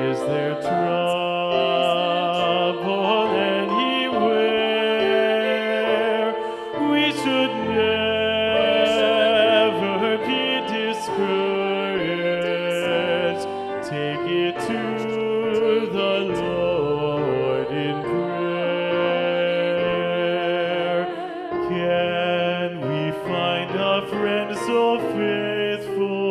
Is there trouble anywhere? We should never be discouraged. Take it to the Lord in prayer. Can we find a friend so faithful?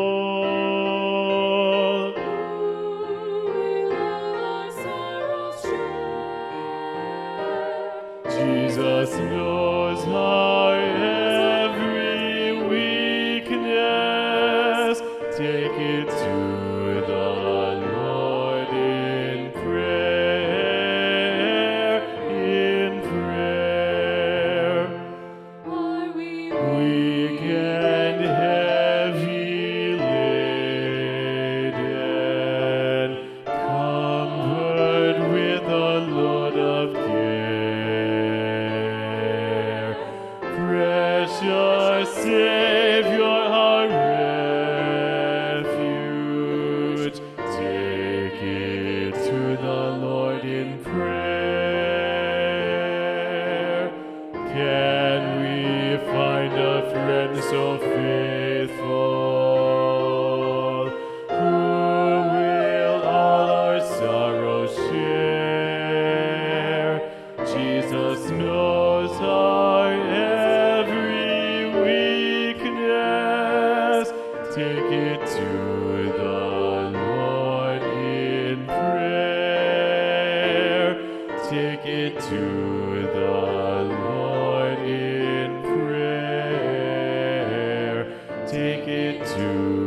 Jesus knows our every weakness. Take it to the Lord in prayer, in prayer. Are we Weak and heavy laden, comfort with the Lord of care. Precious Savior, our refuge, take it to the Lord in prayer. Can we find a friend so faithful, who will all our sorrows share? Jesus knows our every weakness. Take it to the Lord in prayer. Take it to the Lord in prayer. Take it to